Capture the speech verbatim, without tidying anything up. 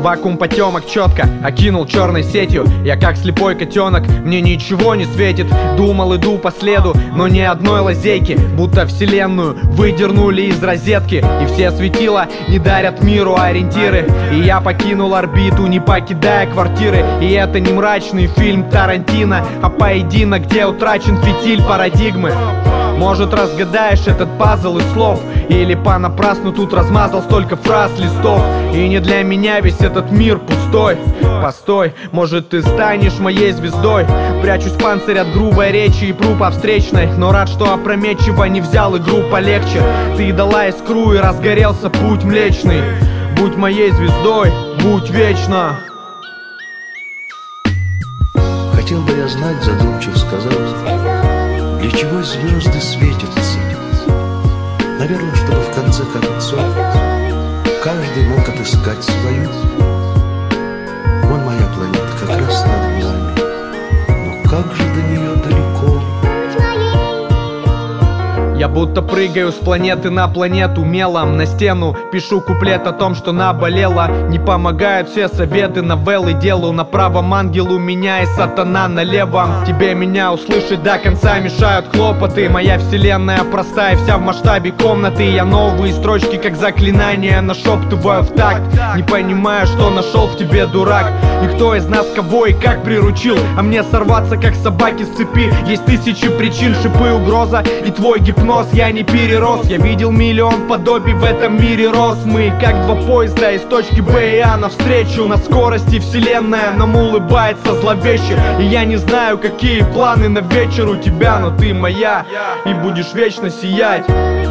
Вакуум потемок четко окинул черной сетью. Я как слепой котенок, мне ничего не светит. Думал, иду по следу, но ни одной лазейки. Будто вселенную выдернули из розетки, и все светила не дарят миру ориентиры. И я покинул орбиту, не покидая квартиры. И это не мрачный фильм Тарантино, а поединок, где утрачен фитиль парадигмы. Может, разгадаешь этот пазл из слов, или понапрасну тут размазал столько фраз, листов. И не для меня весь этот мир пустой. Постой, может, ты станешь моей звездой. Прячусь в панцирь от грубой речи и пру по встречной, но рад, что опрометчиво не взял игру полегче. Ты дала искру и разгорелся путь млечный. Будь моей звездой, будь вечно. Хотел бы я знать, задумчиво сказал, для чего звезды светятся? Наверное, чтобы в конце концов каждый мог отыскать свою. Вон моя планета как раз над нами, но как же до нее далеко? Я будто прыгаю с планеты на планету мелом. На стену пишу куплет о том, что наболело. Не помогают все советы, новеллы делаю. На правом ангел у меня и сатана на левом. Тебе меня услышать до конца мешают хлопоты. Моя вселенная простая, вся в масштабе комнаты. Я новые строчки, как заклинания, нашептываю в такт. Не понимаю, что нашел в тебе дурак. Никто из нас кого и как приручил, а мне сорваться, как собаки с цепи. Есть тысячи причин, шипы, угроза и твой гипноз. Я не перерос, я видел миллион подобий в этом мире рос. Мы как два поезда из точки Б и А навстречу. На скорости вселенная нам улыбается зловеще. И я не знаю, какие планы на вечер у тебя, но ты моя и будешь вечно сиять.